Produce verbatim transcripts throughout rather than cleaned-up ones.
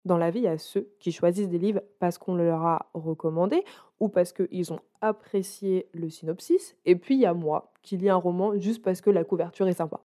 Dans la vie, il y a ceux qui choisissent des livres parce qu'on le leur a recommandé ou parce qu'ils ont apprécié le synopsis. Et puis, il y a moi qui lis un roman juste parce que la couverture est sympa.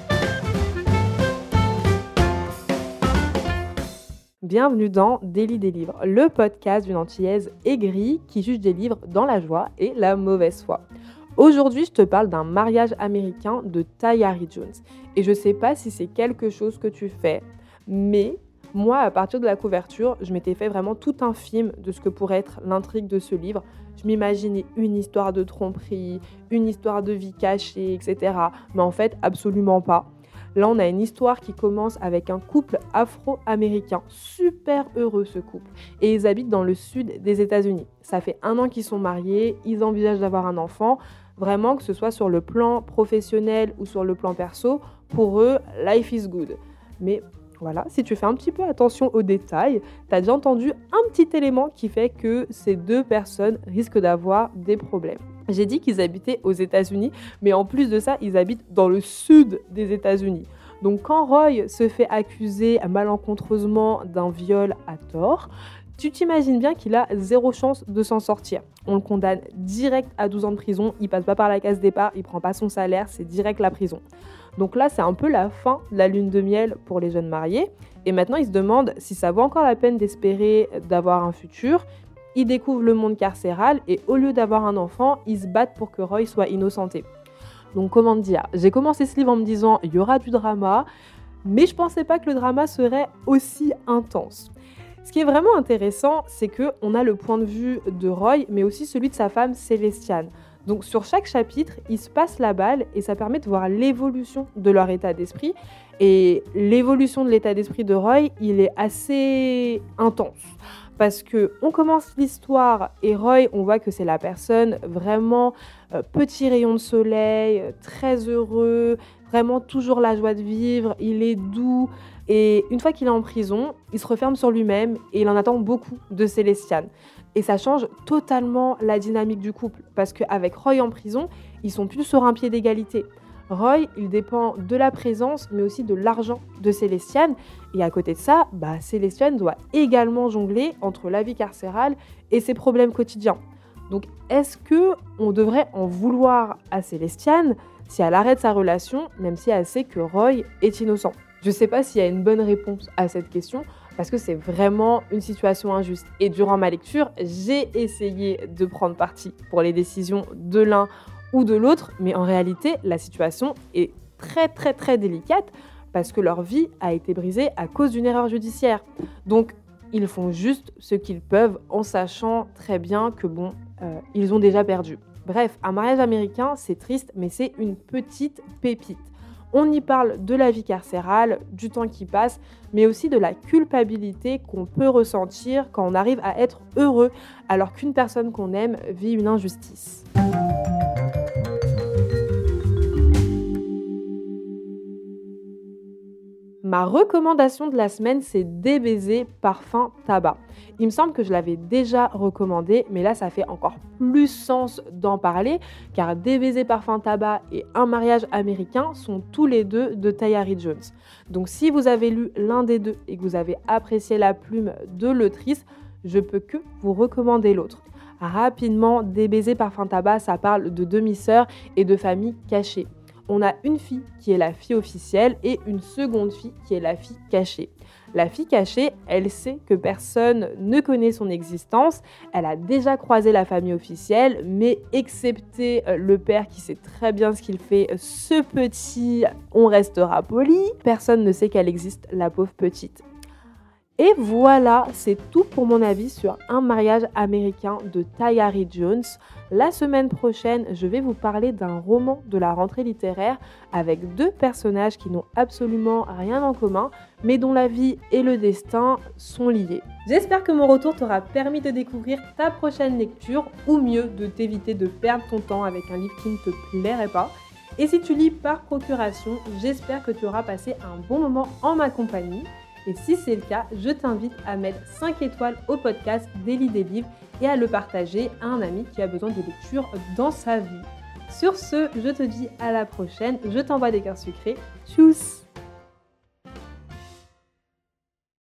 Bienvenue dans Délit des livres, le podcast d'une antillaise aigrie qui juge des livres dans la joie et la mauvaise foi. Aujourd'hui, je te parle d'un mariage américain de Tayari Jones. Et je sais pas si c'est quelque chose que tu fais, mais moi, à partir de la couverture, je m'étais fait vraiment tout un film de ce que pourrait être l'intrigue de ce livre. Je m'imaginais une histoire de tromperie, une histoire de vie cachée, et cetera. Mais en fait, absolument pas. Là, on a une histoire qui commence avec un couple afro-américain, super heureux ce couple, et ils habitent dans le sud des États-Unis. Ça fait un an qu'ils sont mariés, ils envisagent d'avoir un enfant. Vraiment, que ce soit sur le plan professionnel ou sur le plan perso, pour eux, life is good. Mais voilà, si tu fais un petit peu attention aux détails, tu as déjà entendu un petit élément qui fait que ces deux personnes risquent d'avoir des problèmes. J'ai dit qu'ils habitaient aux États-Unis, mais en plus de ça, ils habitent dans le sud des États-Unis. Donc quand Roy se fait accuser malencontreusement d'un viol à tort, tu t'imagines bien qu'il a zéro chance de s'en sortir. On le condamne direct à douze ans de prison, il passe pas par la case départ, il prend pas son salaire, c'est direct la prison. Donc là, c'est un peu la fin de la lune de miel pour les jeunes mariés. Et maintenant, ils se demandent si ça vaut encore la peine d'espérer d'avoir un futur. Ils découvrent le monde carcéral et au lieu d'avoir un enfant, ils se battent pour que Roy soit innocenté. Donc comment te dire, j'ai commencé ce livre en me disant il y aura du drama, mais je pensais pas que le drama serait aussi intense. Ce qui est vraiment intéressant, c'est qu'on a le point de vue de Roy, mais aussi celui de sa femme Célestiane. Donc sur chaque chapitre, ils se passent la balle et ça permet de voir l'évolution de leur état d'esprit. Et l'évolution de l'état d'esprit de Roy, il est assez intense. Parce qu'on commence l'histoire et Roy, on voit que c'est la personne vraiment euh, petit rayon de soleil, euh, très heureux, vraiment toujours la joie de vivre, il est doux. Et une fois qu'il est en prison, il se referme sur lui-même et il en attend beaucoup de Célestiane. Et ça change totalement la dynamique du couple parce qu'avec Roy en prison, ils sont plus sur un pied d'égalité. Roy, il dépend de la présence, mais aussi de l'argent de Célestiane. Et à côté de ça, bah, Célestiane doit également jongler entre la vie carcérale et ses problèmes quotidiens. Donc, est-ce qu'on devrait en vouloir à Célestiane si elle arrête sa relation, même si elle sait que Roy est innocent ? Je ne sais pas s'il y a une bonne réponse à cette question, parce que c'est vraiment une situation injuste. Et durant ma lecture, j'ai essayé de prendre parti pour les décisions de l'un ou de l'autre, mais en réalité, la situation est très très très délicate parce que leur vie a été brisée à cause d'une erreur judiciaire. Donc, ils font juste ce qu'ils peuvent en sachant très bien que bon, euh, ils ont déjà perdu. Bref, un mariage américain, c'est triste, mais c'est une petite pépite. On y parle de la vie carcérale, du temps qui passe, mais aussi de la culpabilité qu'on peut ressentir quand on arrive à être heureux alors qu'une personne qu'on aime vit une injustice. Ma recommandation de la semaine, c'est Des baisers parfum tabac. Il me semble que je l'avais déjà recommandé, mais là, ça fait encore plus sens d'en parler, car Des baisers parfum tabac et Un mariage américain sont tous les deux de Tayari Jones. Donc si vous avez lu l'un des deux et que vous avez apprécié la plume de l'autrice, je peux que vous recommander l'autre. Rapidement, Des baisers parfum tabac, ça parle de demi-sœurs et de familles cachées. On a une fille qui est la fille officielle et une seconde fille qui est la fille cachée. La fille cachée, elle sait que personne ne connaît son existence, elle a déjà croisé la famille officielle, mais excepté le père qui sait très bien ce qu'il fait, ce petit, on restera poli, personne ne sait qu'elle existe, la pauvre petite. Et voilà, c'est tout pour mon avis sur Un mariage américain de Tayari Jones. La semaine prochaine, je vais vous parler d'un roman de la rentrée littéraire avec deux personnages qui n'ont absolument rien en commun, mais dont la vie et le destin sont liés. J'espère que mon retour t'aura permis de découvrir ta prochaine lecture, ou mieux, de t'éviter de perdre ton temps avec un livre qui ne te plairait pas. Et si tu lis par procuration, j'espère que tu auras passé un bon moment en ma compagnie. Et si c'est le cas, je t'invite à mettre cinq étoiles au podcast Délit des livres et à le partager à un ami qui a besoin de lecture dans sa vie. Sur ce, je te dis à la prochaine, je t'envoie des cœurs sucrés. Tchuss!